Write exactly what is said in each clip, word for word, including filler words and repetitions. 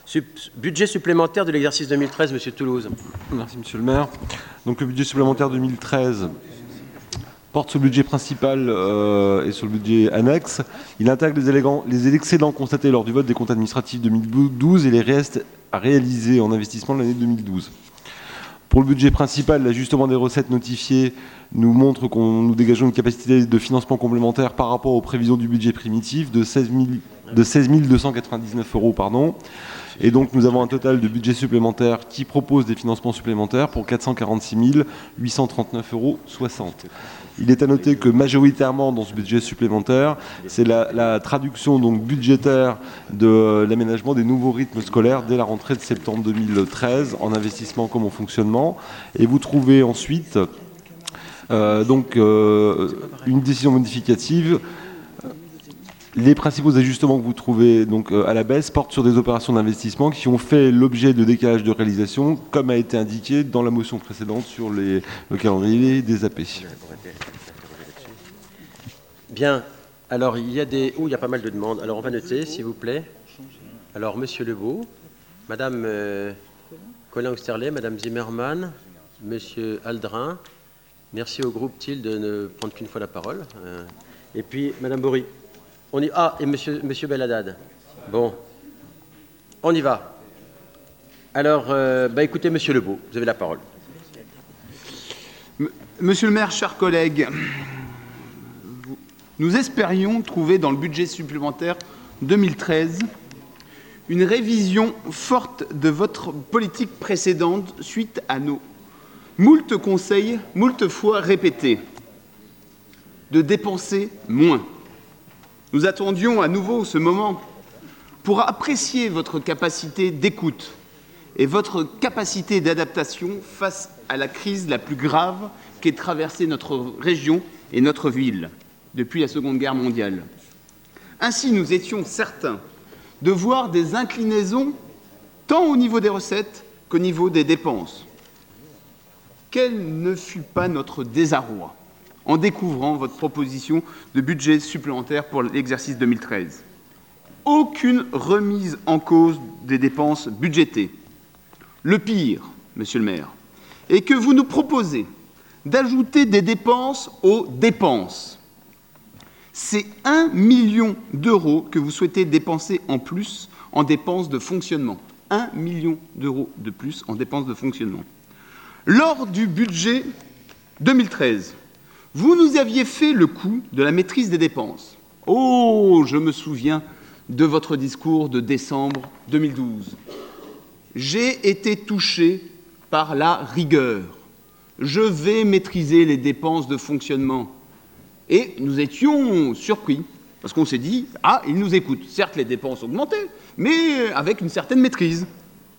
Sup budget supplémentaire de l'exercice deux mille treize, Monsieur Toulouse. Merci, Monsieur le maire. Donc, le budget supplémentaire deux mille treize porte sur le budget principal euh, et sur le budget annexe. Il intègre les, élégants, les excédents constatés lors du vote des comptes administratifs deux mille douze et les restes à réaliser en investissement de l'année deux mille douze. Pour le budget principal, l'ajustement des recettes notifiées nous montre que nous dégageons une capacité de financement complémentaire par rapport aux prévisions du budget primitif de seize mille deux cent quatre-vingt-dix-neuf euros. Pardon. Et donc, nous avons un total de budget supplémentaire qui propose des financements supplémentaires pour quatre cent quarante-six mille huit cent trente-neuf euros soixante. Il est à noter que majoritairement dans ce budget supplémentaire, c'est la, la traduction donc budgétaire de l'aménagement des nouveaux rythmes scolaires dès la rentrée de septembre deux mille treize en investissement comme en fonctionnement. Et vous trouvez ensuite euh, donc, euh, une décision modificative. Les principaux ajustements que vous trouvez donc, à la baisse portent sur des opérations d'investissement qui ont fait l'objet de décalage de réalisation, comme a été indiqué dans la motion précédente sur les, le calendrier des A P. Bien. Alors, il y a des... Oh, il y a pas mal de demandes. Alors, on va noter, s'il vous plaît. Alors, Monsieur Lebeau, Madame euh, Colin-Austerlet, Madame Zimmermann, Monsieur Aldrin. Merci au groupe T I L de ne prendre qu'une fois la parole. Euh, et puis, Madame Bory. On y... Ah, et Monsieur, Monsieur Belhaddad. Bon, on y va. Alors, euh, bah, écoutez, Monsieur Lebeau, vous avez la parole. Monsieur le maire, chers collègues, nous espérions trouver dans le budget supplémentaire deux mille treize une révision forte de votre politique précédente suite à nos moult conseils, moult fois répétés, de dépenser moins. Nous attendions à nouveau ce moment pour apprécier votre capacité d'écoute et votre capacité d'adaptation face à la crise la plus grave qu'ait traversée notre région et notre ville depuis la Seconde Guerre mondiale. Ainsi, nous étions certains de voir des inclinaisons tant au niveau des recettes qu'au niveau des dépenses. Quel ne fut pas notre désarroi en découvrant votre proposition de budget supplémentaire pour l'exercice deux mille treize. Aucune remise en cause des dépenses budgétées. Le pire, monsieur le maire, est que vous nous proposez d'ajouter des dépenses aux dépenses. C'est un million d'euros que vous souhaitez dépenser en plus en dépenses de fonctionnement. Un million d'euros de plus en dépenses de fonctionnement. Lors du budget deux mille treize, vous nous aviez fait le coup de la maîtrise des dépenses. Oh, je me souviens de votre discours de décembre deux mille douze. J'ai été touché par la rigueur. Je vais maîtriser les dépenses de fonctionnement. Et nous étions surpris, parce qu'on s'est dit, ah, ils nous écoutent. Certes, les dépenses augmentaient, mais avec une certaine maîtrise.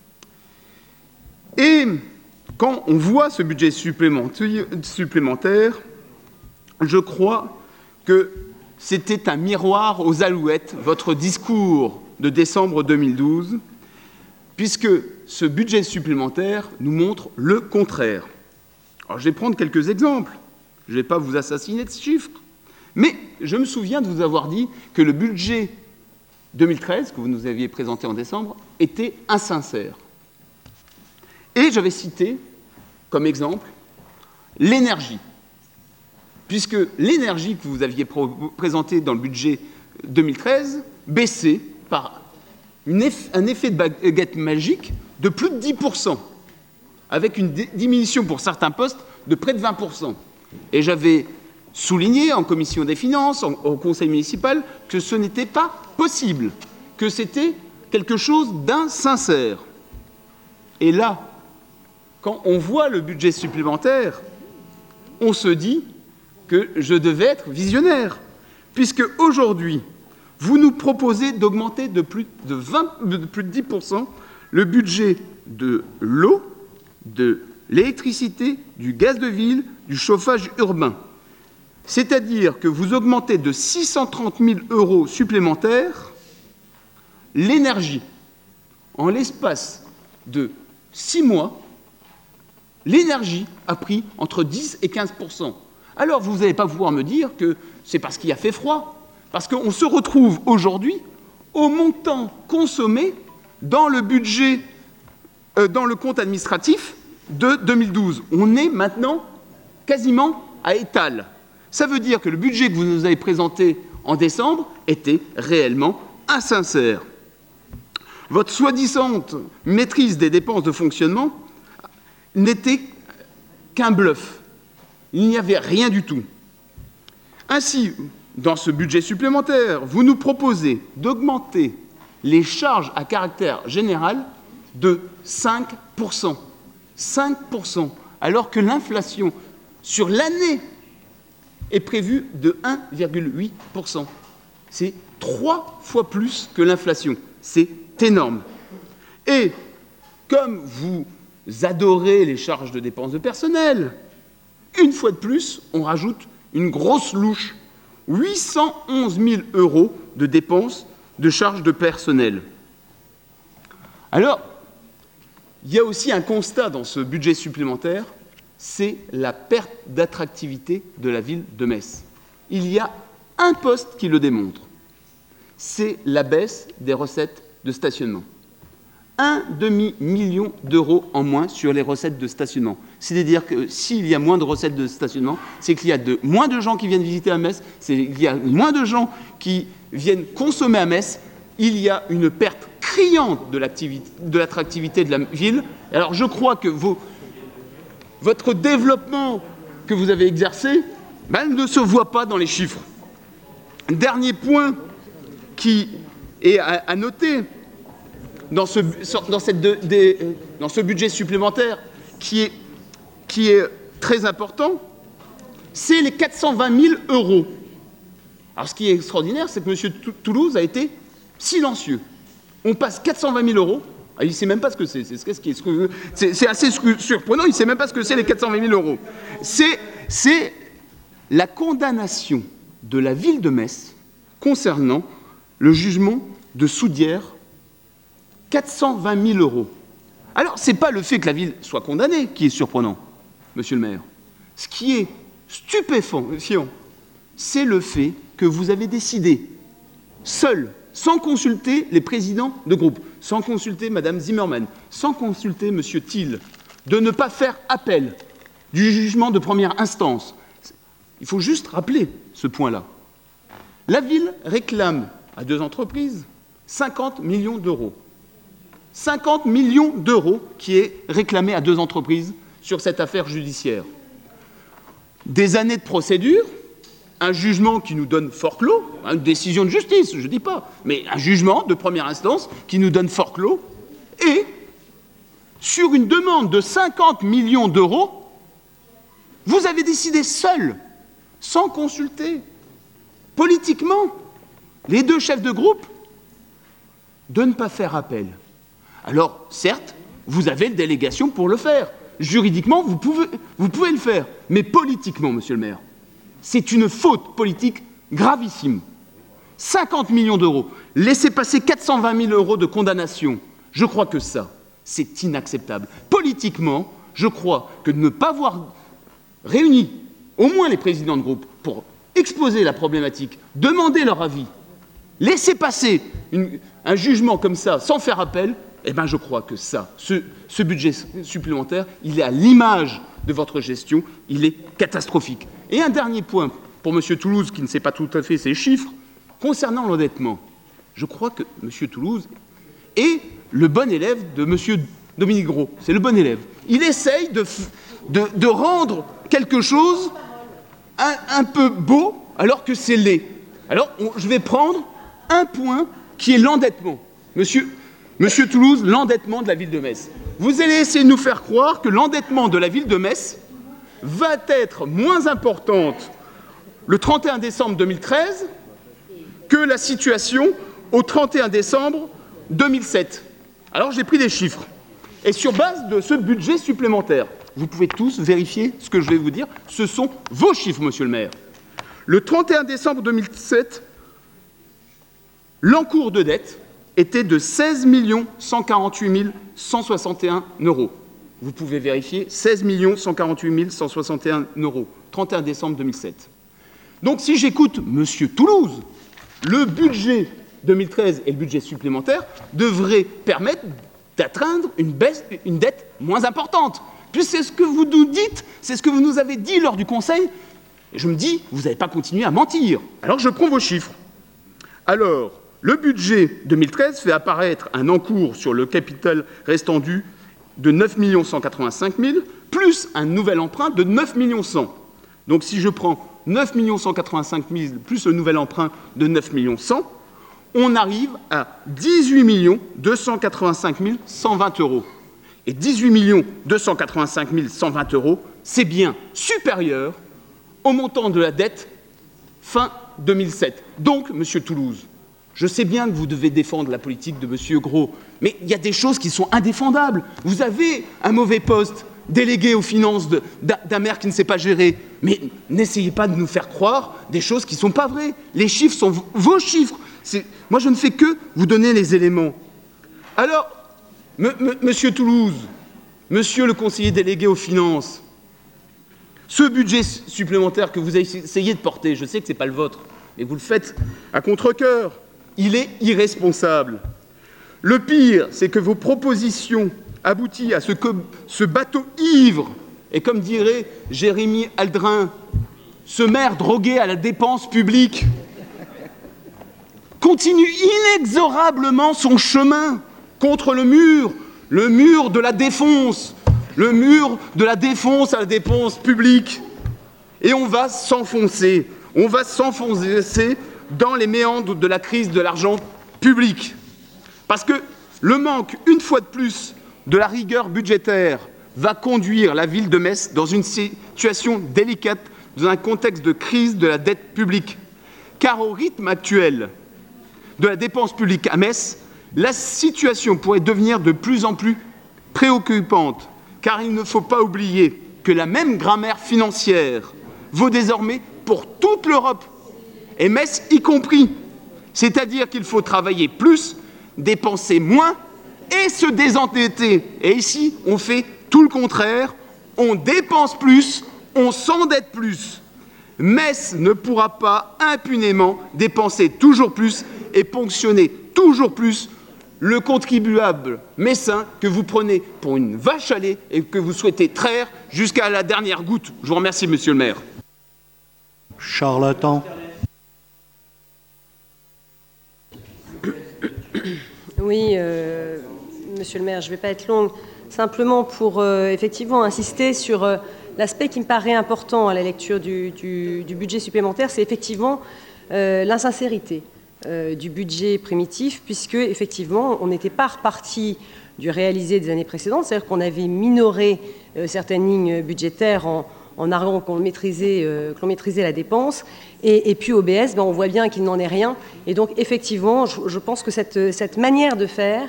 Et quand on voit ce budget supplémentaire, je crois que c'était un miroir aux alouettes, votre discours de décembre deux mille douze, puisque ce budget supplémentaire nous montre le contraire. Alors, je vais prendre quelques exemples. Je ne vais pas vous assassiner de chiffres. Mais je me souviens de vous avoir dit que le budget deux mille treize, que vous nous aviez présenté en décembre, était insincère. Et j'avais cité, comme exemple, l'énergie. Puisque l'énergie que vous aviez présentée dans le budget deux mille treize baissait par une eff- un effet de baguette magique de plus de dix pour cent, avec une dé- diminution pour certains postes de près de vingt pour cent. Et j'avais souligné en commission des finances, en, au conseil municipal, que ce n'était pas possible, que c'était quelque chose d'insincère. Et là, quand on voit le budget supplémentaire, on se dit que je devais être visionnaire, puisque aujourd'hui, vous nous proposez d'augmenter de plus de, vingt, de plus de dix pour cent le budget de l'eau, de l'électricité, du gaz de ville, du chauffage urbain. C'est-à-dire que vous augmentez de six cent trente mille euros supplémentaires l'énergie. En l'espace de six mois, l'énergie a pris entre dix et quinze pour cent. Alors, vous n'allez pas pouvoir me dire que c'est parce qu'il a fait froid, parce qu'on se retrouve aujourd'hui au montant consommé dans le budget, euh, dans le compte administratif de deux mille douze. On est maintenant quasiment à étal. Ça veut dire que le budget que vous nous avez présenté en décembre était réellement insincère. Votre soi-disant maîtrise des dépenses de fonctionnement n'était qu'un bluff. Il n'y avait rien du tout. Ainsi, dans ce budget supplémentaire, vous nous proposez d'augmenter les charges à caractère général de cinq pour cent. cinq pour cent, alors que l'inflation sur l'année est prévue de un virgule huit pour cent. C'est trois fois plus que l'inflation. C'est énorme. Et comme vous adorez les charges de dépenses de personnel, une fois de plus, on rajoute une grosse louche, huit cent onze mille euros de dépenses de charges de personnel. Alors, il y a aussi un constat dans ce budget supplémentaire, c'est la perte d'attractivité de la ville de Metz. Il y a un poste qui le démontre, c'est la baisse des recettes de stationnement. Un demi-million d'euros en moins sur les recettes de stationnement. C'est-à-dire que s'il y a moins de recettes de stationnement, c'est qu'il y a de, moins de gens qui viennent visiter à Metz, c'est qu'il y a moins de gens qui viennent consommer à Metz, il y a une perte criante de l'attractivité de la ville. Alors je crois que vos, votre développement que vous avez exercé ben, ne se voit pas dans les chiffres. Dernier point qui est à, à noter, Dans ce, dans, cette de, des, dans ce budget supplémentaire qui est, qui est très important, c'est les quatre cent vingt mille euros. Alors ce qui est extraordinaire, c'est que M. Toulouse a été silencieux. On passe quatre cent vingt mille euros, ah, il ne sait même pas ce que c'est, c'est, c'est, c'est assez surprenant, il ne sait même pas ce que c'est les quatre cent vingt mille euros. C'est, c'est la condamnation de la ville de Metz concernant le jugement de Soudière, quatre cent vingt mille euros. Alors, ce n'est pas le fait que la ville soit condamnée qui est surprenant, monsieur le maire. Ce qui est stupéfiant, c'est le fait que vous avez décidé, seul, sans consulter les présidents de groupe, sans consulter Mme Zimmermann, sans consulter M. Thiel, de ne pas faire appel du jugement de première instance. Il faut juste rappeler ce point-là. La ville réclame à deux entreprises cinquante millions d'euros. cinquante millions d'euros qui est réclamé à deux entreprises sur cette affaire judiciaire. Des années de procédure, un jugement qui nous donne forclos, une décision de justice, je ne dis pas, mais un jugement de première instance qui nous donne forclos, et sur une demande de cinquante millions d'euros, vous avez décidé seul, sans consulter politiquement les deux chefs de groupe, de ne pas faire appel. Alors, certes, vous avez une délégation pour le faire. Juridiquement, vous pouvez, vous pouvez le faire. Mais politiquement, monsieur le maire, c'est une faute politique gravissime. cinquante millions d'euros. Laissez passer quatre cent vingt mille euros de condamnation. Je crois que ça, c'est inacceptable. Politiquement, je crois que de ne pas avoir réuni au moins les présidents de groupe pour exposer la problématique, demander leur avis, laisser passer une, un jugement comme ça sans faire appel, eh bien, je crois que ça, ce, ce budget supplémentaire, il est à l'image de votre gestion, il est catastrophique. Et un dernier point, pour M. Toulouse, qui ne sait pas tout à fait ces chiffres, concernant l'endettement. Je crois que M. Toulouse est le bon élève de M. Dominique Gros. C'est le bon élève. Il essaye de, de, de rendre quelque chose un, un peu beau, alors que c'est laid. Alors, on, je vais prendre un point qui est l'endettement. Monsieur... Monsieur Toulouse, l'endettement de la ville de Metz. Vous allez essayer de nous faire croire que l'endettement de la ville de Metz va être moins importante le trente et un décembre deux mille treize que la situation au trente et un décembre deux mille sept. Alors j'ai pris des chiffres. Et sur base de ce budget supplémentaire, vous pouvez tous vérifier ce que je vais vous dire, ce sont vos chiffres, monsieur le maire. Le trente et un décembre deux mille sept, l'encours de dette était de seize millions cent quarante-huit mille cent soixante et un euros. Vous pouvez vérifier, seize millions cent quarante-huit mille cent soixante et un euros, trente et un décembre deux mille sept. Donc si j'écoute M. Toulouse, le budget deux mille treize et le budget supplémentaire devraient permettre d'atteindre une baisse, une dette moins importante. Puis c'est ce que vous nous dites, c'est ce que vous nous avez dit lors du Conseil. Et je me dis, vous n'avez pas continué à mentir. Alors je prends vos chiffres. Alors, le budget deux mille treize fait apparaître un encours sur le capital restant dû de neuf millions cent quatre-vingt-cinq mille, plus un nouvel emprunt de neuf millions cent. Donc si je prends neuf millions cent quatre-vingt-cinq mille plus le nouvel emprunt de neuf millions cent, on arrive à dix-huit millions deux cent quatre-vingt-cinq mille cent vingt euros. Et dix-huit millions deux cent quatre-vingt-cinq mille cent vingt euros, c'est bien supérieur au montant de la dette fin deux mille sept. Donc, Monsieur Toulouse, je sais bien que vous devez défendre la politique de Monsieur Gros, mais il y a des choses qui sont indéfendables. Vous avez un mauvais poste, délégué aux finances d'un maire qui ne sait pas gérer, mais n'essayez pas de nous faire croire des choses qui ne sont pas vraies. Les chiffres sont vos chiffres. Moi, je ne fais que vous donner les éléments. Alors, me, me, Monsieur Toulouse, Monsieur le conseiller délégué aux finances, ce budget supplémentaire que vous essayez de porter, je sais que ce n'est pas le vôtre, mais vous le faites à contre-cœur, il est irresponsable. Le pire, c'est que vos propositions aboutissent à ce que ce bateau ivre, et comme dirait Jérémy Aldrin, ce maire drogué à la dépense publique, continue inexorablement son chemin contre le mur, le mur de la défonce, le mur de la défonce à la dépense publique. Et on va s'enfoncer, on va s'enfoncer dans les méandres de la crise de l'argent public. Parce que le manque, une fois de plus, de la rigueur budgétaire va conduire la ville de Metz dans une situation délicate, dans un contexte de crise de la dette publique. Car au rythme actuel de la dépense publique à Metz, la situation pourrait devenir de plus en plus préoccupante, car il ne faut pas oublier que la même grammaire financière vaut désormais pour toute l'Europe, et Metz y compris. C'est-à-dire qu'il faut travailler plus, dépenser moins et se désendetter. Et ici, on fait tout le contraire, on dépense plus, on s'endette plus. Metz ne pourra pas impunément dépenser toujours plus et ponctionner toujours plus le contribuable messin que vous prenez pour une vache à lait et que vous souhaitez traire jusqu'à la dernière goutte. Je vous remercie, Monsieur le maire. Charlatan. Oui, euh, Monsieur le maire, je ne vais pas être longue. Simplement pour euh, effectivement insister sur euh, l'aspect qui me paraît important à la lecture du, du, du budget supplémentaire, c'est effectivement euh, l'insincérité euh, du budget primitif, puisque effectivement on n'était pas reparti du réalisé des années précédentes, c'est-à-dire qu'on avait minoré euh, certaines lignes budgétaires en, en arguant qu'on maîtrisait, euh, qu'on maîtrisait la dépense, et, et puis au B S, ben, on voit bien qu'il n'en est rien, et donc effectivement, je, je pense que cette, cette manière de faire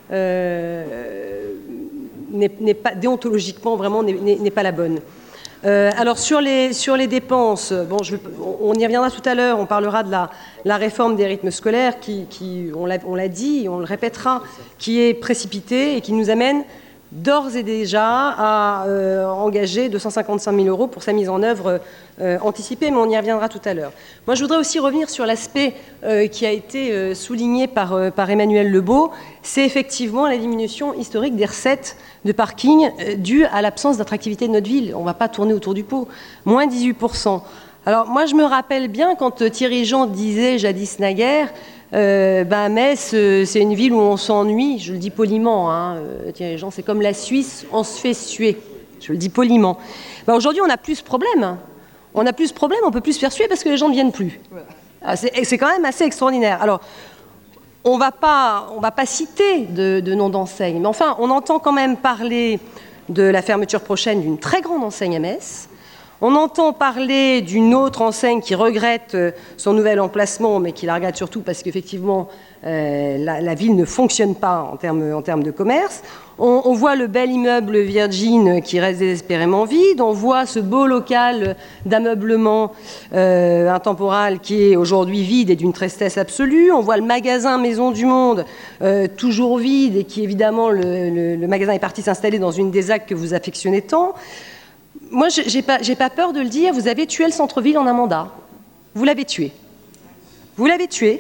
euh, n'est pas déontologiquement vraiment n'est pas la bonne. Euh, alors sur les, sur les dépenses, bon, je, on y reviendra tout à l'heure, on parlera de la, la réforme des rythmes scolaires qui, qui on l'a dit, on le répétera, qui est précipitée et qui nous amène d'ores et déjà à euh, engager deux cent cinquante-cinq mille euros pour sa mise en œuvre euh, anticipée, mais on y reviendra tout à l'heure. Moi, je voudrais aussi revenir sur l'aspect euh, qui a été euh, souligné par, euh, par Emmanuel Lebeau, c'est effectivement la diminution historique des recettes de parking euh, due à l'absence d'attractivité de notre ville. On ne va pas tourner autour du pot. Moins dix-huit pour cent. Alors, moi, je me rappelle bien quand Thierry Jean disait jadis naguère, Euh, ben Metz, euh, c'est une ville où on s'ennuie, je le dis poliment, hein, euh, Thierry Jean, c'est comme la Suisse, on se fait suer, je le dis poliment. Ben, aujourd'hui, on n'a plus ce problème. On n'a plus ce problème, on ne peut plus se faire suer parce que les gens ne viennent plus. Ah, c'est quand même assez extraordinaire. Alors, on va pas, on va pas citer de, de nom d'enseigne, mais enfin, on entend quand même parler de la fermeture prochaine d'une très grande enseigne à Metz. On entend parler d'une autre enseigne qui regrette son nouvel emplacement, mais qui la regrette surtout parce qu'effectivement, euh, la, la ville ne fonctionne pas en termes, en termes de commerce. On, on voit le bel immeuble Virgin qui reste désespérément vide. On voit ce beau local d'ameublement euh, intemporal qui est aujourd'hui vide et d'une tristesse absolue. On voit le magasin Maison du Monde euh, toujours vide et qui, évidemment, le, le, le magasin est parti s'installer dans une des actes que vous affectionnez tant. Moi, je n'ai pas, j'ai pas peur de le dire, vous avez tué le centre-ville en un mandat. Vous l'avez tué. Vous l'avez tué.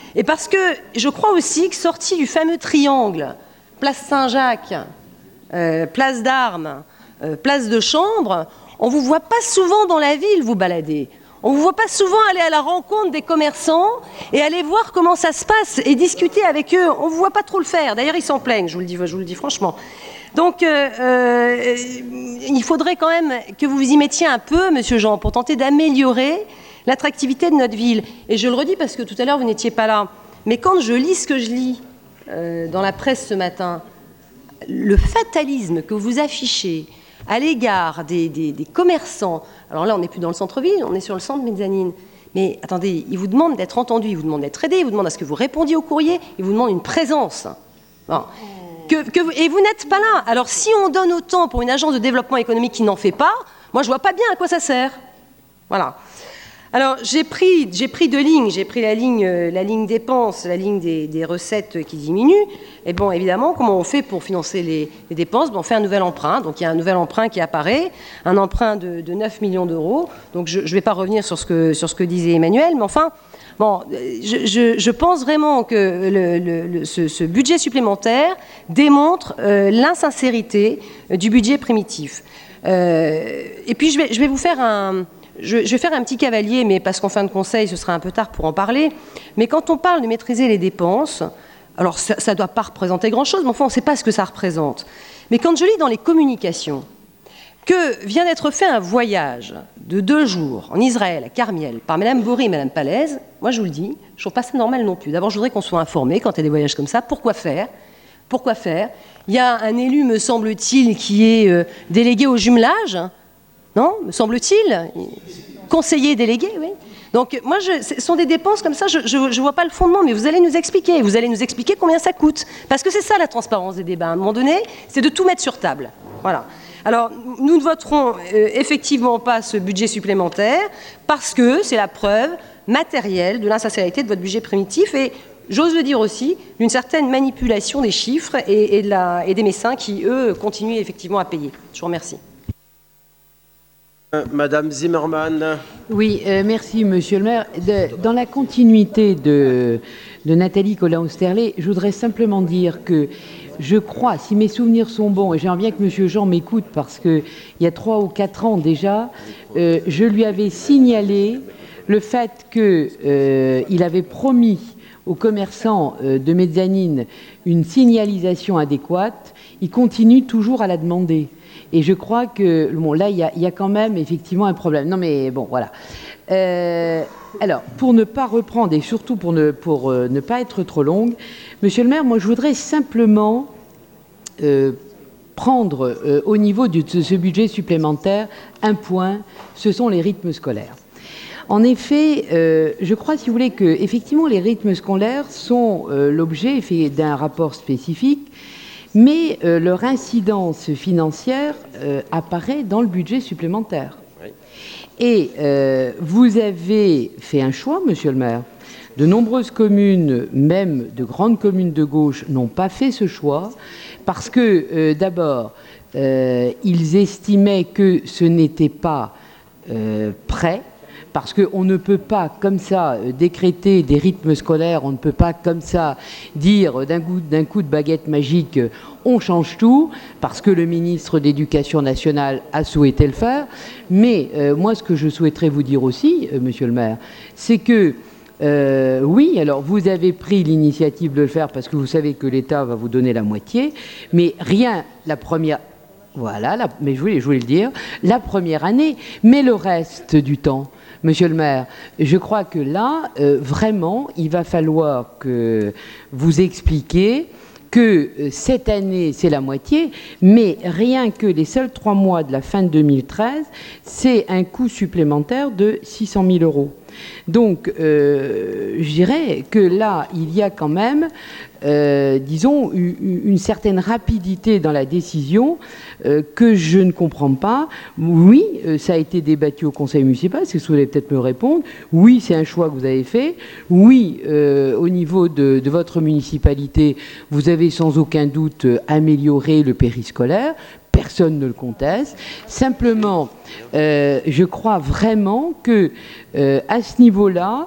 Et parce que je crois aussi que sorti du fameux triangle, place Saint-Jacques, euh, place d'Armes, euh, place de Chambre, on ne vous voit pas souvent dans la ville vous balader. On ne vous voit pas souvent aller à la rencontre des commerçants et aller voir comment ça se passe et discuter avec eux. On ne vous voit pas trop le faire. D'ailleurs, ils s'en plaignent, je vous le dis, je vous le dis franchement. Donc, euh, euh, il faudrait quand même que vous vous y mettiez un peu, Monsieur Jean, pour tenter d'améliorer l'attractivité de notre ville. Et je le redis parce que tout à l'heure, vous n'étiez pas là. Mais quand je lis ce que je lis euh, dans la presse ce matin, le fatalisme que vous affichez à l'égard des, des, des commerçants, alors là, on n'est plus dans le centre-ville, on est sur le centre mezzanine. Mais attendez, ils vous demandent d'être entendus, ils vous demandent d'être aidés, ils vous demandent à ce que vous répondiez au courrier, ils vous demandent une présence. Bon. Que, que vous, et vous n'êtes pas là. Alors, si on donne autant pour une agence de développement économique qui n'en fait pas, moi, je vois pas bien à quoi ça sert. Voilà. Alors, j'ai pris, j'ai pris deux lignes. J'ai pris la ligne, la ligne dépenses, la ligne des, des recettes qui diminuent. Et bon, évidemment, comment on fait pour financer les, les dépenses? Bon, on fait un nouvel emprunt. Donc, il y a un nouvel emprunt qui apparaît, un emprunt de, de neuf millions d'euros. Donc, je ne vais pas revenir sur ce que, sur ce que disait Emmanuel, mais enfin, bon, je, je, je pense vraiment que le, le, le, ce, ce budget supplémentaire démontre euh, l'insincérité du budget primitif. Euh, et puis, je vais, je vais vous faire un... Je, je vais faire un petit cavalier, mais parce qu'en fin de conseil, ce sera un peu tard pour en parler. Mais quand on parle de maîtriser les dépenses, alors ça ne doit pas représenter grand-chose, mais enfin, on ne sait pas ce que ça représente. Mais quand je lis dans les communications que vient d'être fait un voyage de deux jours en Israël, à Carmiel, par Mme Bory et Mme Palaise, moi je vous le dis, je ne trouve pas ça normal non plus. D'abord, je voudrais qu'on soit informé quand il y a des voyages comme ça. Pourquoi faire Pourquoi faire Il y a un élu, me semble-t-il, qui est euh, délégué au jumelage. Non, me semble-t-il, conseiller délégué, oui. Donc, moi, je, ce sont des dépenses comme ça, je ne vois pas le fondement, mais vous allez nous expliquer. Vous allez nous expliquer combien ça coûte. Parce que c'est ça la transparence des débats. À un moment donné, c'est de tout mettre sur table. Voilà. Alors, nous ne voterons euh, effectivement pas ce budget supplémentaire parce que c'est la preuve matérielle de l'insincérité de votre budget primitif et, j'ose le dire aussi, d'une certaine manipulation des chiffres et, et, de la, et des mécènes qui, eux, continuent effectivement à payer. Je vous remercie. Madame Zimmermann. Oui, euh, merci Monsieur le maire. De, dans la continuité de, de Nathalie Colin-Osterlé, je voudrais simplement dire que je crois, si mes souvenirs sont bons, et j'aimerais bien que Monsieur Jean m'écoute parce qu'il y a trois ou quatre ans déjà, euh, je lui avais signalé le fait qu'il euh, avait promis aux commerçants euh, de mezzanine une signalisation adéquate. Il continue toujours à la demander. Et je crois que, bon, là, il y, y a quand même effectivement un problème. Non, mais bon, voilà. Euh, alors, pour ne pas reprendre et surtout pour ne, pour, euh, ne pas être trop longue, Monsieur le maire, moi, je voudrais simplement euh, prendre euh, au niveau de ce budget supplémentaire un point, ce sont les rythmes scolaires. En effet, euh, je crois, si vous voulez, que effectivement, les rythmes scolaires sont euh, l'objet d'un rapport spécifique, mais euh, leur incidence financière euh, apparaît dans le budget supplémentaire. Oui. Et euh, vous avez fait un choix, Monsieur le maire. De nombreuses communes, même de grandes communes de gauche, n'ont pas fait ce choix parce que, euh, d'abord, euh, ils estimaient que ce n'était pas euh, prêt. Parce qu'on ne peut pas, comme ça, décréter des rythmes scolaires, on ne peut pas, comme ça, dire d'un coup, d'un coup de baguette magique, on change tout, parce que le ministre d'Éducation nationale a souhaité le faire. Mais euh, moi, ce que je souhaiterais vous dire aussi, euh, Monsieur le maire, c'est que, euh, oui, alors vous avez pris l'initiative de le faire parce que vous savez que l'État va vous donner la moitié, mais rien, la première... Voilà, la, mais je voulais, je voulais le dire, la première année, mais le reste du temps... Monsieur le maire, je crois que là, euh, vraiment, il va falloir que vous expliquiez que euh, cette année, c'est la moitié, mais rien que les seuls trois mois de la fin de deux mille treize, c'est un coût supplémentaire de six cent mille euros. Donc, euh, je dirais que là, il y a quand même, euh, disons, une, une certaine rapidité dans la décision euh, que je ne comprends pas. Oui, euh, ça a été débattu au conseil municipal, c'est ce que vous allez peut-être me répondre. Oui, c'est un choix que vous avez fait. Oui, euh, au niveau de, de votre municipalité, vous avez sans aucun doute amélioré le périscolaire. Personne ne le conteste. Simplement, euh, je crois vraiment que euh, à ce niveau-là,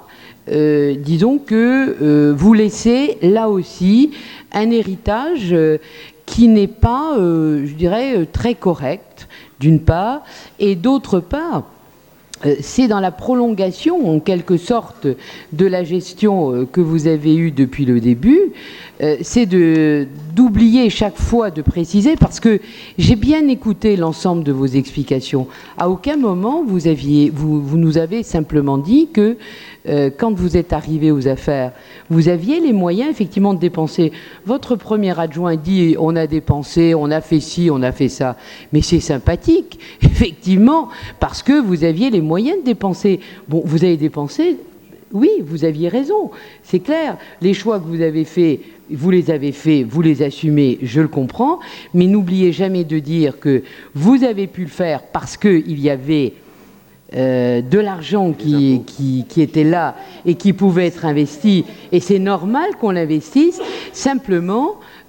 euh, disons que euh, vous laissez là aussi un héritage euh, qui n'est pas, euh, je dirais, très correct, d'une part, et d'autre part, euh, c'est dans la prolongation, en quelque sorte, de la gestion euh, que vous avez eue depuis le début, euh, c'est de, d'oublier chaque fois de préciser, parce que j'ai bien écouté l'ensemble de vos explications. À aucun moment, vous, aviez, vous, vous nous avez simplement dit que Euh, quand vous êtes arrivé aux affaires, vous aviez les moyens effectivement de dépenser. Votre premier adjoint dit on a dépensé, on a fait ci, on a fait ça. Mais c'est sympathique, effectivement, parce que vous aviez les moyens de dépenser. Bon, vous avez dépensé, oui, vous aviez raison, c'est clair. Les choix que vous avez faits, vous les avez faits, vous les assumez, je le comprends, mais n'oubliez jamais de dire que vous avez pu le faire parce qu'il y avait Euh, de l'argent qui, qui, qui était là et qui pouvait être investi, et c'est normal qu'on l'investisse. Simplement,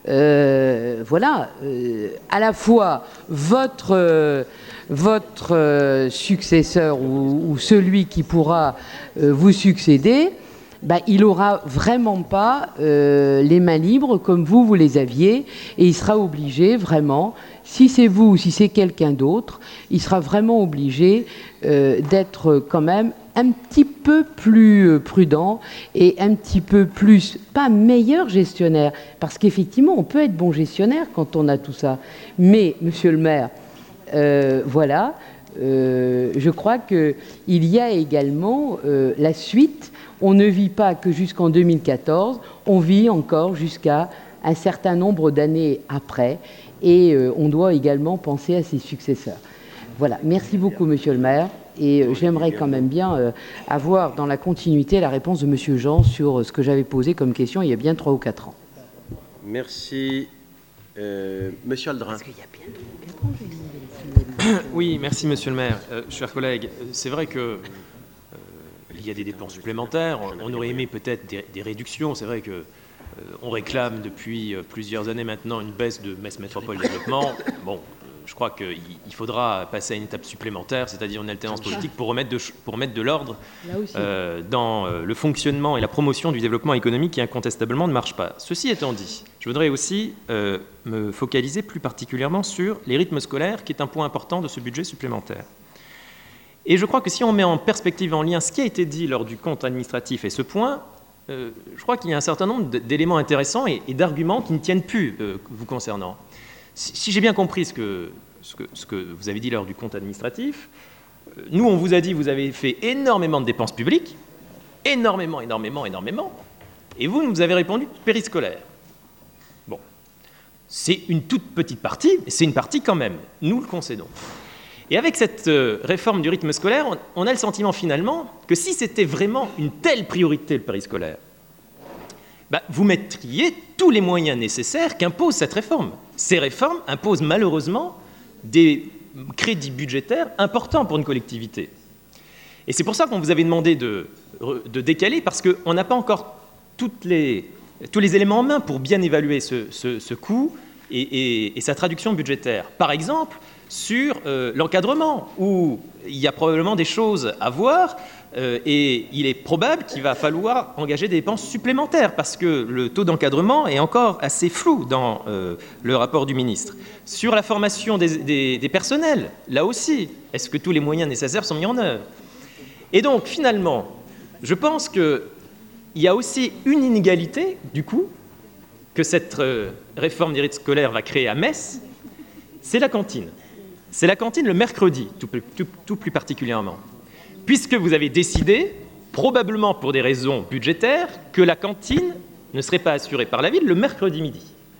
euh, voilà, euh, à la fois votre, euh, votre euh, successeur ou, ou celui qui pourra euh, vous succéder, bah, il n'aura vraiment pas euh, les mains libres comme vous, vous les aviez, et il sera obligé vraiment, si c'est vous ou si c'est quelqu'un d'autre, il sera vraiment obligé euh, d'être quand même un petit peu plus prudent et un petit peu plus, pas meilleur gestionnaire, parce qu'effectivement, on peut être bon gestionnaire quand on a tout ça. Mais, monsieur le maire, euh, voilà, euh, je crois qu'il y a également euh, la suite. On ne vit pas que jusqu'en deux mille quatorze, on vit encore jusqu'à un certain nombre d'années après, et euh, on doit également penser à ses successeurs. Voilà, merci beaucoup monsieur le maire, et euh, j'aimerais quand même bien euh, avoir dans la continuité la réponse de monsieur Jean sur euh, ce que j'avais posé comme question il y a bien trois ou quatre ans. Merci. Euh, monsieur Aldrin. Oui, merci monsieur le maire. Euh, chers collègues, c'est vrai que euh, il y a des dépenses supplémentaires. On aurait aimé peut-être des, des réductions. C'est vrai que euh, on réclame depuis plusieurs années maintenant une baisse de Metz Métropole Développement. Bon, je crois qu'il faudra passer à une étape supplémentaire, c'est-à-dire une alternance politique pour remettre de, pour mettre de l'ordre euh, dans euh, le fonctionnement et la promotion du développement économique qui incontestablement ne marche pas. Ceci étant dit, je voudrais aussi euh, me focaliser plus particulièrement sur les rythmes scolaires, qui est un point important de ce budget supplémentaire. Et je crois que si on met en perspective, en lien, ce qui a été dit lors du compte administratif et ce point, euh, je crois qu'il y a un certain nombre d'éléments intéressants et, et d'arguments qui ne tiennent plus euh, vous concernant. Si, si j'ai bien compris ce que, ce, que, ce que vous avez dit lors du compte administratif, euh, nous, on vous a dit que vous avez fait énormément de dépenses publiques, énormément, énormément, énormément, et vous, nous avez répondu périscolaire. Bon, c'est une toute petite partie, mais c'est une partie quand même, nous le concédons. Et avec cette euh, réforme du rythme scolaire, on, on a le sentiment finalement que si c'était vraiment une telle priorité, le périscolaire, bah, vous mettriez tous les moyens nécessaires qu'impose cette réforme. Ces réformes imposent malheureusement des crédits budgétaires importants pour une collectivité. Et c'est pour ça qu'on vous avait demandé de, de décaler, parce qu'on n'a pas encore toutes les, tous les éléments en main pour bien évaluer ce, ce, ce coût et, et, et sa traduction budgétaire. Par exemple, sur euh, l'encadrement, où il y a probablement des choses à voir, euh, et il est probable qu'il va falloir engager des dépenses supplémentaires, parce que le taux d'encadrement est encore assez flou dans euh, le rapport du ministre. Sur la formation des, des, des personnels, là aussi, est-ce que tous les moyens nécessaires sont mis en œuvre? Et donc, finalement, je pense qu'il y a aussi une inégalité, du coup, que cette euh, réforme des rythmes scolaires va créer à Metz, c'est la cantine. C'est la cantine le mercredi, tout, tout, tout plus particulièrement, puisque vous avez décidé, probablement pour des raisons budgétaires, que la cantine ne serait pas assurée par la ville le mercredi midi.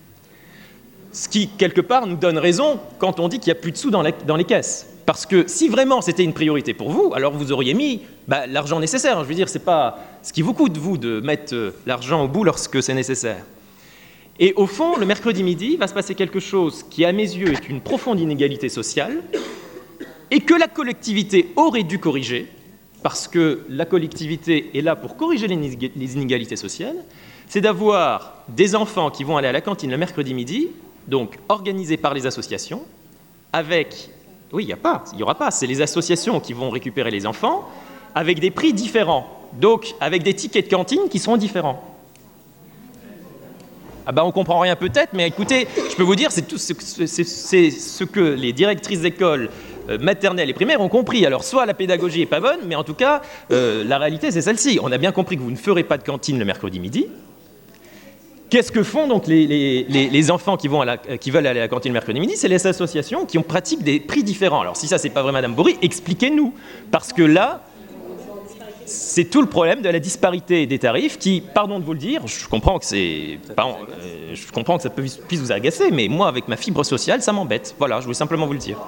Ce qui, quelque part, nous donne raison quand on dit qu'il n'y a plus de sous dans, la, dans les caisses. Parce que si vraiment c'était une priorité pour vous, alors vous auriez mis bah, l'argent nécessaire. Je veux dire, ce n'est pas ce qui vous coûte, vous, de mettre euh, l'argent au bout lorsque c'est nécessaire. Et au fond, le mercredi midi, va se passer quelque chose qui, à mes yeux, est une profonde inégalité sociale et que la collectivité aurait dû corriger, parce que la collectivité est là pour corriger les inégalités sociales, c'est d'avoir des enfants qui vont aller à la cantine le mercredi midi, donc organisés par les associations, avec... Oui, il n'y a pas, il n'y aura pas, c'est les associations qui vont récupérer les enfants, avec des prix différents. donc avec des tickets de cantine qui seront différents. Ah ben on comprend rien peut-être, mais écoutez, je peux vous dire, c'est tout ce, c'est, c'est ce que les directrices d'école euh, maternelles et primaires ont compris. Alors soit la pédagogie est pas bonne, mais en tout cas, euh, la réalité c'est celle-ci. On a bien compris que vous ne ferez pas de cantine le mercredi midi. Qu'est-ce que font donc les, les, les, les enfants qui, vont à la, qui veulent aller à la cantine le mercredi midi? C'est les associations qui ont pratiquent des prix différents. Alors si ça c'est pas vrai, Madame Bory, expliquez-nous, parce que là, c'est tout le problème de la disparité des tarifs qui, pardon de vous le dire, je comprends que, c'est, pardon, euh, je comprends que ça peut, puisse vous agacer, mais moi, avec ma fibre sociale, ça m'embête. Voilà, je voulais simplement vous le dire.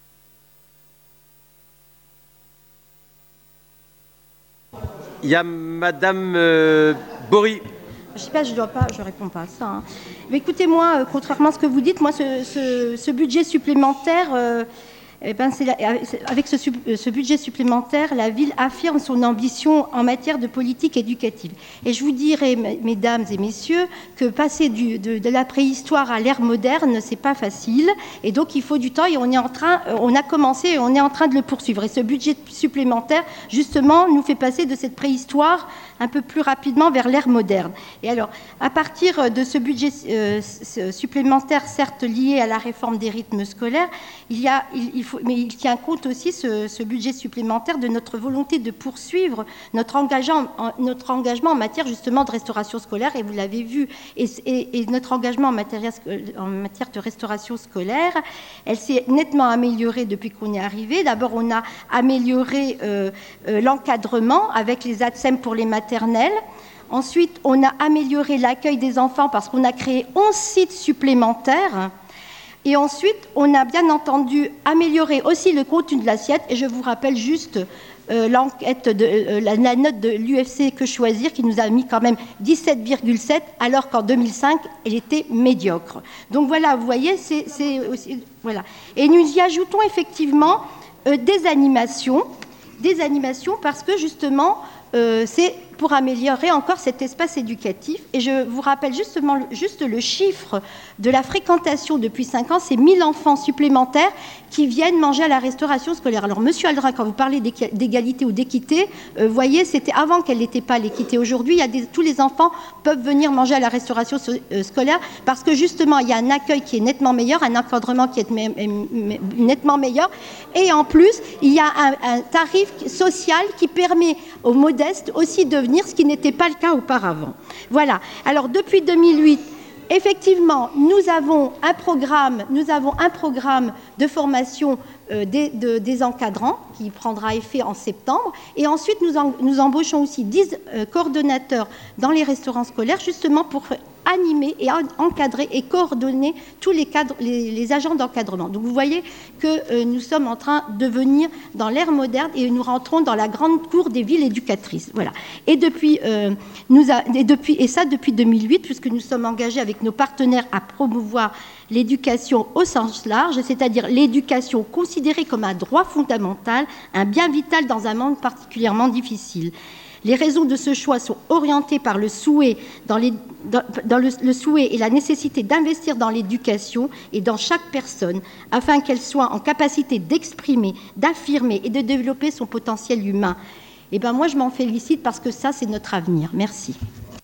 Il y a Madame euh, Bory. Je ne sais pas, je dois pas, je réponds pas à ça. Hein. Mais écoutez, moi, euh, contrairement à ce que vous dites, moi, ce, ce, ce budget supplémentaire... Euh, Eh ben, c'est la, avec ce, ce budget supplémentaire, la ville affirme son ambition en matière de politique éducative. Et je vous dirais, mesdames et messieurs, que passer du, de, de la préhistoire à l'ère moderne, c'est pas facile. Et donc, il faut du temps. Et on est en train, on a commencé et on est en train de le poursuivre. Et ce budget supplémentaire, justement, nous fait passer de cette préhistoire un peu plus rapidement vers l'ère moderne. Et alors, à partir de ce budget euh, supplémentaire, certes lié à la réforme des rythmes scolaires, il y a, il, il faut, mais il tient compte aussi, ce, ce budget supplémentaire, de notre volonté de poursuivre notre engagement, notre engagement en matière justement de restauration scolaire, et vous l'avez vu, et, et, et notre engagement en matière, en matière de restauration scolaire, elle s'est nettement améliorée depuis qu'on est arrivé. D'abord, on a amélioré euh, euh, l'encadrement avec les A T S E M pour les maternelles. Ensuite, on a amélioré l'accueil des enfants parce qu'on a créé onze sites supplémentaires. Et ensuite, on a bien entendu amélioré aussi le contenu de l'assiette. Et je vous rappelle juste euh, l'enquête de euh, la, la note de l'U F C Que Choisir qui nous a mis quand même dix-sept virgule sept, alors qu'en deux mille cinq, elle était médiocre. Donc voilà, vous voyez, c'est, c'est aussi, voilà. Et nous y ajoutons effectivement euh, des animations, des animations parce que justement, euh, c'est pour améliorer encore cet espace éducatif. Et je vous rappelle justement juste le chiffre de la fréquentation depuis cinq ans, c'est mille enfants supplémentaires qui viennent manger à la restauration scolaire. Alors, Monsieur Aldrin, quand vous parlez d'égalité ou d'équité, euh, vous voyez, c'était avant qu'elle n'était pas l'équité. Aujourd'hui, il y a des, tous les enfants peuvent venir manger à la restauration so, euh, scolaire parce que justement, il y a un accueil qui est nettement meilleur, un encadrement qui est me, me, nettement meilleur, et en plus, il y a un, un tarif social qui permet aux modestes aussi de venir, ce qui n'était pas le cas auparavant. Voilà. Alors, depuis deux mille huit, effectivement, nous avons un programme, nous avons un programme de formation euh, des, de, des encadrants qui prendra effet en septembre. Et ensuite, nous, en, nous embauchons aussi dix euh, coordonnateurs dans les restaurants scolaires, justement pour animer et encadrer et coordonner tous les, cadres, les, les agents d'encadrement. Donc vous voyez que euh, nous sommes en train de venir dans l'ère moderne et nous rentrons dans la grande cour des villes éducatrices. Voilà. Et, depuis, euh, nous a, et, depuis, et ça depuis deux mille huit, puisque nous sommes engagés avec nos partenaires à promouvoir l'éducation au sens large, c'est-à-dire l'éducation considérée comme un droit fondamental, un bien vital dans un monde particulièrement difficile. Les raisons de ce choix sont orientées par le souhait, dans les, dans, dans le, le souhait et la nécessité d'investir dans l'éducation et dans chaque personne, afin qu'elle soit en capacité d'exprimer, d'affirmer et de développer son potentiel humain. Et ben moi, je m'en félicite parce que ça, c'est notre avenir. Merci.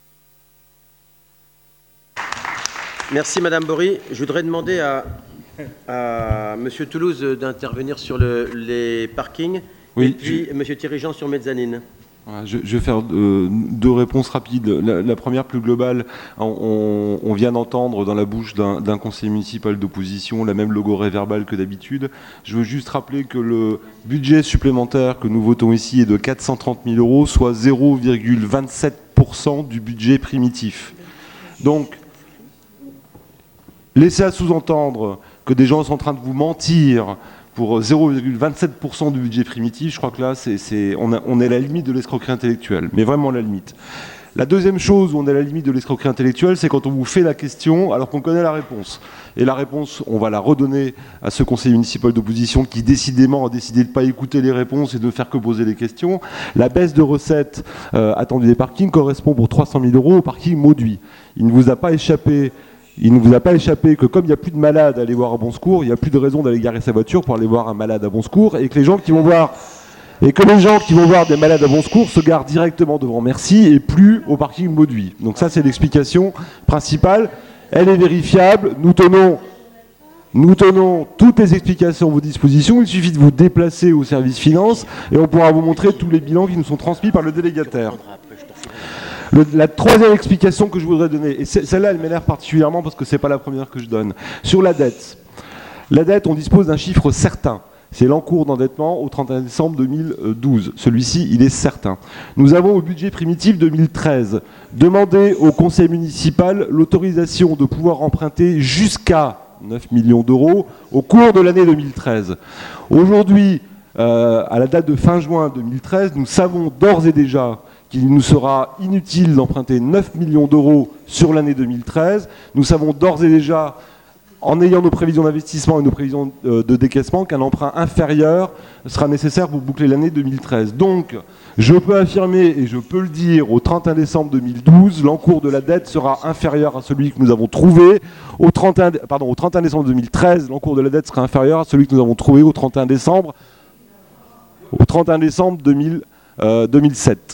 Merci, Madame Bory. Je voudrais demander à, à Monsieur Toulouse d'intervenir sur le, les parkings, oui, et puis je... Monsieur Thierry-Jean sur mezzanine. Je, je vais faire euh, deux réponses rapides. La, la première, plus globale, on, on vient d'entendre dans la bouche d'un, d'un conseiller municipal d'opposition la même logorée verbale que d'habitude. Je veux juste rappeler que le budget supplémentaire que nous votons ici est de quatre cent trente mille euros, soit zéro virgule vingt-sept pour cent du budget primitif. Donc, laissez à sous-entendre que des gens sont en train de vous mentir pour zéro virgule vingt-sept pour cent du budget primitif, je crois que là, c'est, c'est, on, a, on est à la limite de l'escroquerie intellectuelle, mais vraiment la limite. La deuxième chose où on est à la limite de l'escroquerie intellectuelle, c'est quand on vous fait la question alors qu'on connaît la réponse. Et la réponse, on va la redonner à ce conseiller municipal d'opposition qui décidément a décidé de ne pas écouter les réponses et de ne faire que poser les questions. La baisse de recettes euh, attendue des parkings correspond pour trois cent mille euros au parking Mauduit. Il ne vous a pas échappé... Il ne vous a pas échappé que comme il n'y a plus de malades à aller voir à Bon Secours, il n'y a plus de raison d'aller garer sa voiture pour aller voir un malade à Bon Secours, et que les gens qui vont voir, et que les gens qui vont voir des malades à bon secours se garent directement devant Merci et plus au parking Mauduit. Donc ça, c'est l'explication principale. Elle est vérifiable. Nous tenons, nous tenons toutes les explications à vos dispositions. Il suffit de vous déplacer au service finance et on pourra vous montrer tous les bilans qui nous sont transmis par le délégataire. Le, la troisième explication que je voudrais donner, et celle-là, elle m'énerve particulièrement parce que ce n'est pas la première que je donne, sur la dette. La dette, on dispose d'un chiffre certain. C'est l'encours d'endettement au trente et un décembre deux mille douze. Celui-ci, il est certain. Nous avons au budget primitif deux mille treize demandé au conseil municipal l'autorisation de pouvoir emprunter jusqu'à neuf millions d'euros au cours de l'année deux mille treize. Aujourd'hui, euh, à la date de fin juin deux mille treize, nous savons d'ores et déjà qu'il nous sera inutile d'emprunter neuf millions d'euros sur l'année deux mille treize. Nous savons d'ores et déjà, en ayant nos prévisions d'investissement et nos prévisions de décaissement, qu'un emprunt inférieur sera nécessaire pour boucler l'année deux mille treize. Donc, je peux affirmer, et je peux le dire, au trente et un décembre deux mille douze, l'encours de la dette sera inférieur à celui que nous avons trouvé. Au trente et un, pardon, au trente et un décembre deux mille treize, l'encours de la dette sera inférieur à celui que nous avons trouvé au trente et un décembre, au trente et un décembre deux mille, euh, deux mille sept.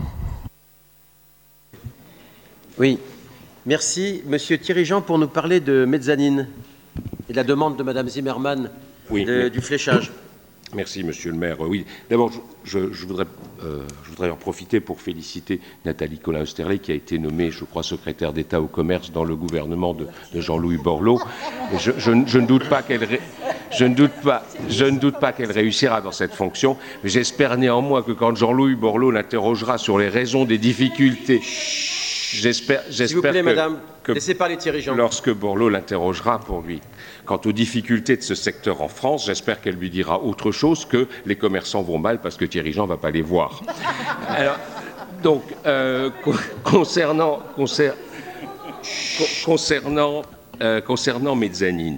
Oui. Merci. Monsieur Thierry Jean, pour nous parler de mezzanine et de la demande de Madame Zimmermann oui, de, du fléchage. Merci, Monsieur le maire. Oui, d'abord, je, je, je, voudrais, euh, je voudrais en profiter pour féliciter Nathalie Colin-Oesterlé, qui a été nommée, je crois, secrétaire d'État au commerce dans le gouvernement de, de Jean-Louis Borloo. Je, je, je ne doute pas qu'elle... Ré... Je ne doute pas, je ne doute pas qu'elle réussira dans cette fonction, mais j'espère néanmoins que quand Jean-Louis Borloo l'interrogera sur les raisons des difficultés... J'espère, j'espère S'il vous plaît, que, madame, que laissez parler Thierry Jean. Lorsque Borloo l'interrogera pour lui, quant aux difficultés de ce secteur en France, j'espère qu'elle lui dira autre chose que les commerçants vont mal parce que Thierry Jean ne va pas les voir. Alors, donc, euh, concernant, concer, concernant, euh, concernant Mezzanine,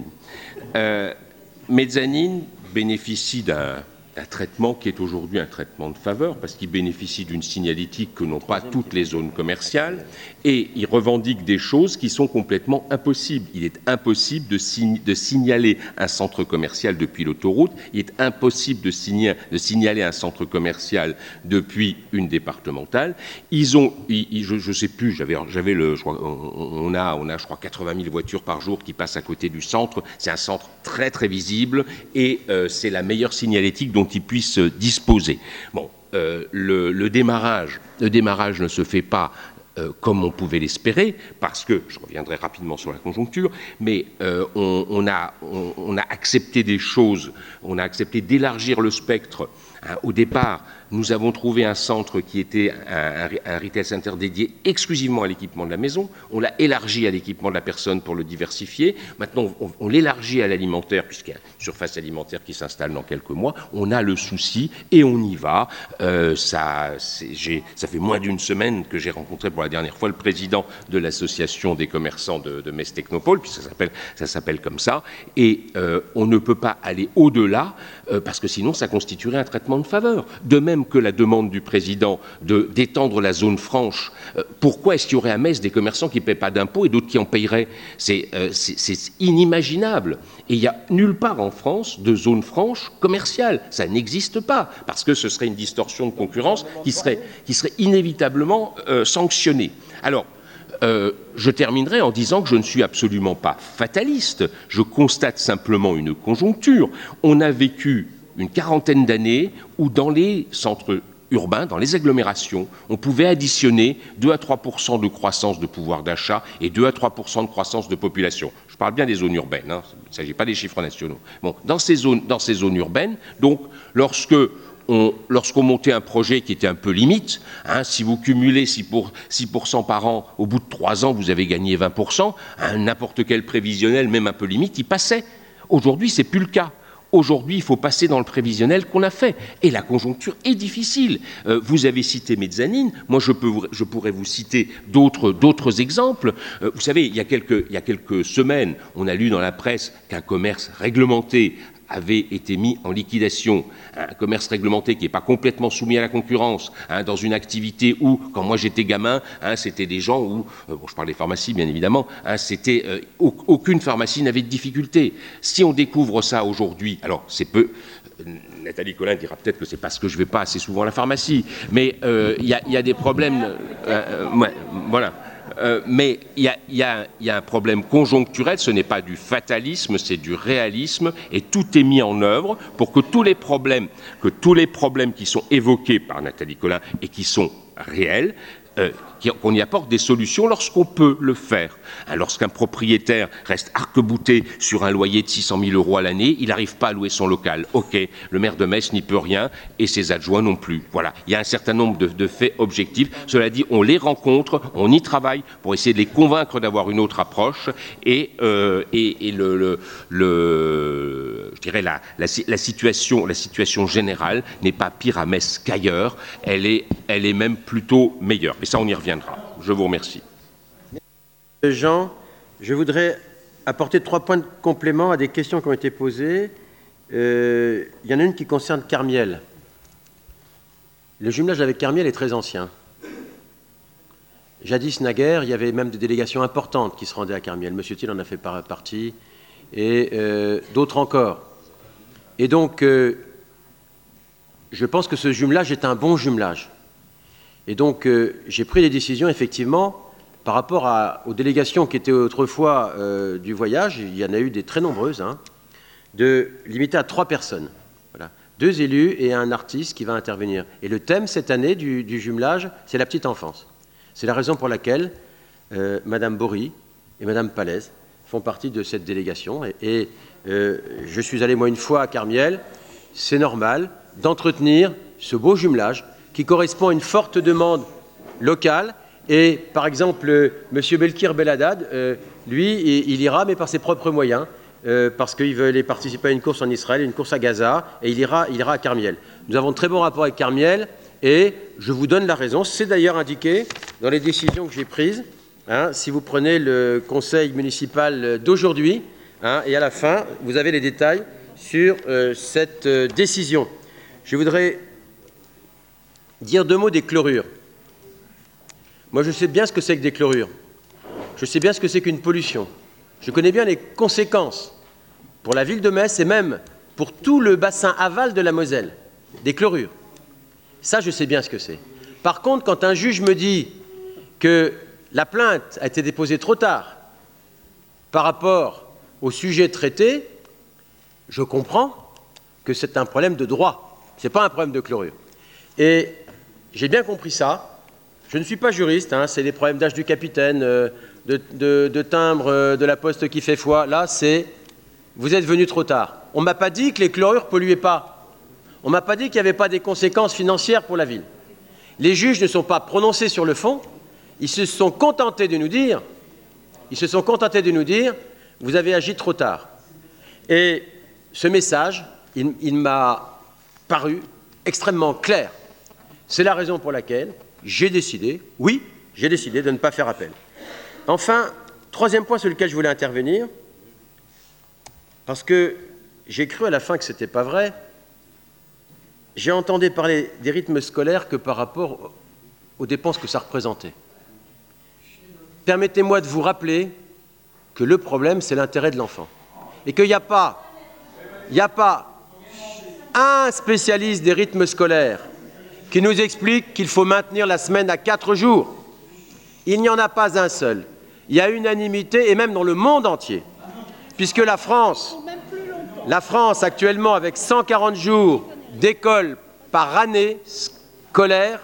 euh, Mezzanine bénéficie d'un... un traitement qui est aujourd'hui un traitement de faveur, parce qu'il bénéficie d'une signalétique que n'ont pas toutes les zones commerciales, et il revendique des choses qui sont complètement impossibles. Il est impossible de, sign- de signaler un centre commercial depuis l'autoroute, il est impossible de, signer, de signaler un centre commercial depuis une départementale. Ils ont, ils, ils, je ne sais plus, j'avais, j'avais le, je crois, on, on, a, on a, je crois, quatre-vingt mille voitures par jour qui passent à côté du centre. C'est un centre très, très visible, et euh, c'est la meilleure signalétique dont ils puissent disposer. Bon, euh, le, le démarrage, le démarrage ne se fait pas euh, comme on pouvait l'espérer, parce que, je reviendrai rapidement sur la conjoncture, mais euh, on, on, a, on, on a accepté des choses, on a accepté d'élargir le spectre. Hein, au départ, nous avons trouvé un centre qui était un, un, un retail center dédié exclusivement à l'équipement de la maison. On l'a élargi à l'équipement de la personne pour le diversifier. Maintenant, on, on l'élargit à l'alimentaire, puisqu'il y a une surface alimentaire qui s'installe dans quelques mois. On a le souci et on y va. Euh, ça, c'est, j'ai, ça fait moins d'une semaine que j'ai rencontré pour la dernière fois le président de l'association des commerçants de, de Metz Technopole, puis ça s'appelle, ça s'appelle comme ça. Et euh, on ne peut pas aller au-delà, euh, parce que sinon, ça constituerait un traitement de faveur. De même que la demande du président de, d'étendre la zone franche. Euh, pourquoi est-ce qu'il y aurait à Metz des commerçants qui ne paient pas d'impôts et d'autres qui en paieraient ? C'est, euh, c'est, c'est inimaginable. Et il n'y a nulle part en France de zone franche commerciale. Ça n'existe pas, parce que ce serait une distorsion de concurrence qui serait, qui serait inévitablement euh, sanctionnée. Alors, Euh, je terminerai en disant que je ne suis absolument pas fataliste. Je constate simplement une conjoncture. On a vécu une quarantaine d'années où dans les centres urbains, dans les agglomérations, on pouvait additionner deux à trois pour cent de croissance de pouvoir d'achat et deux à trois pour cent de croissance de population. Je parle bien des zones urbaines, hein, il ne s'agit pas des chiffres nationaux. Bon, dans ces zones, dans ces zones urbaines, donc, lorsque On, lorsqu'on montait un projet qui était un peu limite, hein, si vous cumulez six pour cent par an, au bout de trois ans, vous avez gagné vingt pour cent, hein, n'importe quel prévisionnel, même un peu limite, il passait. Aujourd'hui, ce n'est plus le cas. Aujourd'hui, il faut passer dans le prévisionnel qu'on a fait. Et la conjoncture est difficile. Euh, vous avez cité Mezzanine. Moi, je, peux vous, je pourrais vous citer d'autres, d'autres exemples. Euh, vous savez, il y a quelques, il y a quelques semaines, on a lu dans la presse qu'un commerce réglementé avait été mis en liquidation. Un commerce réglementé qui n'est pas complètement soumis à la concurrence, hein, dans une activité où, quand moi j'étais gamin, hein, c'était des gens où, euh, bon, je parle des pharmacies bien évidemment, hein, c'était euh, aucune pharmacie n'avait de difficulté. Si on découvre ça aujourd'hui, alors c'est peu. Nathalie Colin dira peut-être que c'est parce que je ne vais pas assez souvent à la pharmacie, mais il euh, y, y a des problèmes. Euh, euh, ouais, voilà. Euh, mais il y, y, y a un problème conjoncturel, ce n'est pas du fatalisme, c'est du réalisme, et tout est mis en œuvre pour que tous les problèmes, que tous les problèmes qui sont évoqués par Nathalie Colin et qui sont réels, euh, qu'on y apporte des solutions lorsqu'on peut le faire. Hein, lorsqu'un propriétaire reste arc-bouté sur un loyer de six cent mille euros à l'année, il n'arrive pas à louer son local. Ok, le maire de Metz n'y peut rien et ses adjoints non plus. Voilà, il y a un certain nombre de, de faits objectifs. Cela dit, on les rencontre, on y travaille pour essayer de les convaincre d'avoir une autre approche et, euh, et, et le, le, le, je dirais la, la, la, situation, la situation générale n'est pas pire à Metz qu'ailleurs. Elle est, elle est même plutôt meilleure. Et ça, on y revient. Je vous remercie. Jean, je voudrais apporter trois points de complément à des questions qui ont été posées. Euh, il y en a une qui concerne Carmiel. Le jumelage avec Carmiel est très ancien. Jadis, naguère, il y avait même des délégations importantes qui se rendaient à Carmiel. Monsieur Thiel en a fait partie, et euh, d'autres encore. Et donc, euh, je pense que ce jumelage est un bon jumelage. Et donc, euh, j'ai pris des décisions, effectivement, par rapport à, aux délégations qui étaient autrefois euh, du voyage, il y en a eu des très nombreuses, hein, de limiter à trois personnes. Voilà. Deux élus et un artiste qui va intervenir. Et le thème, cette année, du, du jumelage, c'est la petite enfance. C'est la raison pour laquelle euh, Madame Bory et Madame Palaise font partie de cette délégation. Et, et euh, je suis allé, moi, une fois à Carmiel. C'est normal d'entretenir ce beau jumelage qui correspond à une forte demande locale. Et par exemple, euh, M. Belkir Belhaddad, euh, lui, il, il ira, mais par ses propres moyens, euh, parce qu'il veut aller participer à une course en Israël, une course à Gaza, et il ira, il ira à Carmiel. Nous avons de très bons rapports avec Carmiel, et je vous donne la raison. C'est d'ailleurs indiqué dans les décisions que j'ai prises. Hein, si vous prenez le conseil municipal d'aujourd'hui, hein, et à la fin, vous avez les détails sur euh, cette euh, décision. Je voudrais dire deux mots des chlorures. Moi, je sais bien ce que c'est que des chlorures. Je sais bien ce que c'est qu'une pollution. Je connais bien les conséquences pour la ville de Metz et même pour tout le bassin aval de la Moselle, des chlorures. Ça, je sais bien ce que c'est. Par contre, quand un juge me dit que la plainte a été déposée trop tard par rapport au sujet traité, je comprends que c'est un problème de droit. Ce n'est pas un problème de chlorure. Et j'ai bien compris ça. Je ne suis pas juriste, hein, c'est des problèmes d'âge du capitaine, euh, de, de, de timbre euh, de la poste qui fait foi. Là, c'est vous êtes venu trop tard. On ne m'a pas dit que les chlorures ne polluaient pas. On ne m'a pas dit qu'il n'y avait pas des conséquences financières pour la ville. Les juges ne sont pas prononcés sur le fond. Ils se sont contentés de nous dire, ils se sont contentés de nous dire, vous avez agi trop tard. Et ce message, il, il m'a paru extrêmement clair. C'est la raison pour laquelle j'ai décidé, oui, j'ai décidé de ne pas faire appel. Enfin, troisième point sur lequel je voulais intervenir, parce que j'ai cru à la fin que ce n'était pas vrai, j'ai entendu parler des rythmes scolaires que par rapport aux dépenses que ça représentait. Permettez-moi de vous rappeler que le problème, c'est l'intérêt de l'enfant. Et qu'il n'y a pas, il n'y a pas un spécialiste des rythmes scolaires qui nous explique qu'il faut maintenir la semaine à quatre jours. Il n'y en a pas un seul. Il y a unanimité, et même dans le monde entier, puisque la France, la France actuellement, avec cent quarante jours d'école par année scolaire,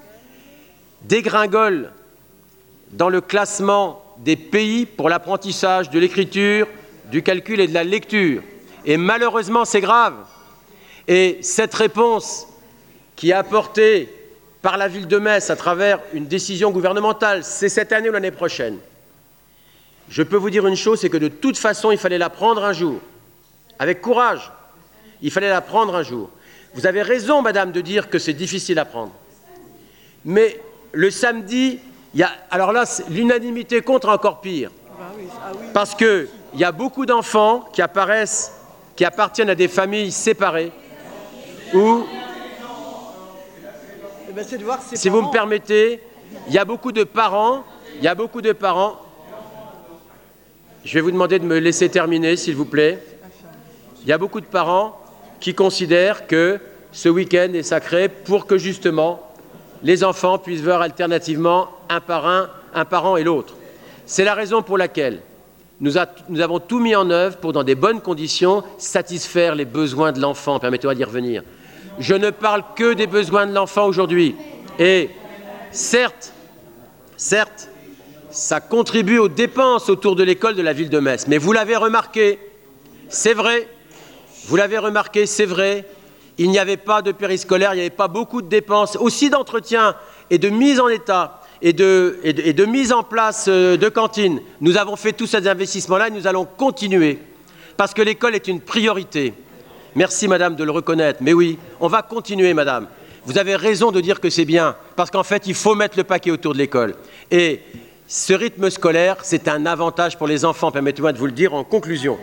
dégringole dans le classement des pays pour l'apprentissage de l'écriture, du calcul et de la lecture. Et malheureusement, c'est grave. Et cette réponse qui est apportée par la ville de Metz à travers une décision gouvernementale, c'est cette année ou l'année prochaine. Je peux vous dire une chose, c'est que de toute façon, il fallait la prendre un jour. Avec courage, il fallait la prendre un jour. Vous avez raison, madame, de dire que c'est difficile à prendre. Mais le samedi, il y a, alors là, l'unanimité contre encore pire. Parce qu'il y a beaucoup d'enfants qui apparaissent qui appartiennent à des familles séparées, où, Eh ben, c'est de voir ses si vous parents. me permettez, il y a beaucoup de parents, il y a beaucoup de parents, je vais vous demander de me laisser terminer, s'il vous plaît. Il y a beaucoup de parents qui considèrent que ce week-end est sacré pour que, justement, les enfants puissent voir alternativement un parrain, un parent et l'autre. C'est la raison pour laquelle nous, a, nous avons tout mis en œuvre pour, dans des bonnes conditions, satisfaire les besoins de l'enfant. Permettez-moi d'y revenir. Je ne parle que des besoins de l'enfant aujourd'hui. Et certes, certes, ça contribue aux dépenses autour de l'école de la ville de Metz. Mais vous l'avez remarqué, c'est vrai, vous l'avez remarqué, c'est vrai, il n'y avait pas de périscolaire, il n'y avait pas beaucoup de dépenses, aussi d'entretien et de mise en état et de, et de, et de mise en place de cantines. Nous avons fait tous ces investissements-là et nous allons continuer, parce que l'école est une priorité. Merci, madame, de le reconnaître. Mais oui, on va continuer, madame. Vous avez raison de dire que c'est bien, parce qu'en fait, il faut mettre le paquet autour de l'école. Et ce rythme scolaire, c'est un avantage pour les enfants, permettez-moi de vous le dire en conclusion.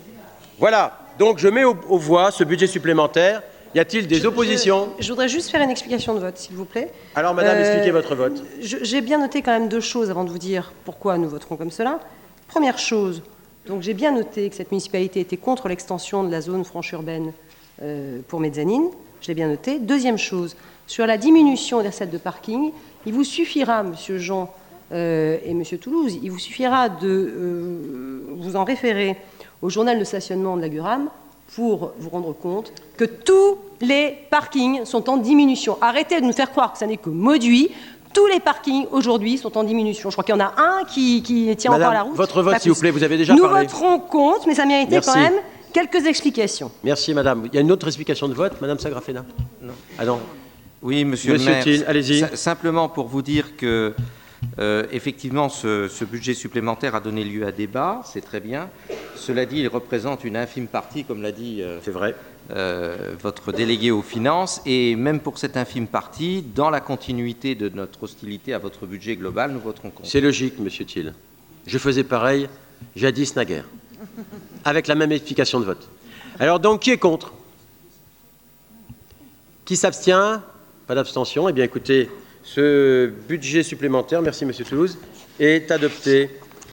Voilà, donc je mets aux, aux voix ce budget supplémentaire. Y a-t-il des Je- oppositions? je, je voudrais juste faire une explication de vote, s'il vous plaît. Alors, madame, Euh, expliquez votre vote. je- J'ai bien noté quand même deux choses avant de vous dire pourquoi nous voterons comme cela. Première chose, donc j'ai bien noté que cette municipalité était contre l'extension de la zone franche urbaine euh, pour mezzanine. Je l'ai bien noté. Deuxième chose, sur la diminution des recettes de parking, il vous suffira, monsieur Jean euh, et monsieur Toulouse, il vous suffira de euh, vous en référer au journal de stationnement de la Guram pour vous rendre compte que tous les parkings sont en diminution. Arrêtez de nous faire croire que ça n'est que Mauduit. Tous les parkings aujourd'hui sont en diminution. Je crois qu'il y en a un qui, qui tient Madame, encore la route. votre vote, Pas s'il vous plus. plaît, vous avez déjà Nous parlé. voterons contre, mais ça méritait Merci. quand même quelques explications. Merci, madame. Il y a une autre explication de vote, madame Sagrafena? Non. Ah non. Oui, monsieur, Monsieur le maire. Thiel, allez-y. Si- Simplement pour vous dire que, euh, effectivement, ce, ce budget supplémentaire a donné lieu à débat, c'est très bien. Cela dit, il représente une infime partie, comme l'a dit euh, C'est vrai. euh, votre délégué aux finances, et même pour cette infime partie, dans la continuité de notre hostilité à votre budget global, nous voterons contre. C'est logique, monsieur Thiel. Je faisais pareil, jadis naguère, avec la même explication de vote. Alors donc, qui est contre? Qui s'abstient? Pas d'abstention. Eh bien, écoutez, ce budget supplémentaire, merci monsieur Toulouse, est adopté.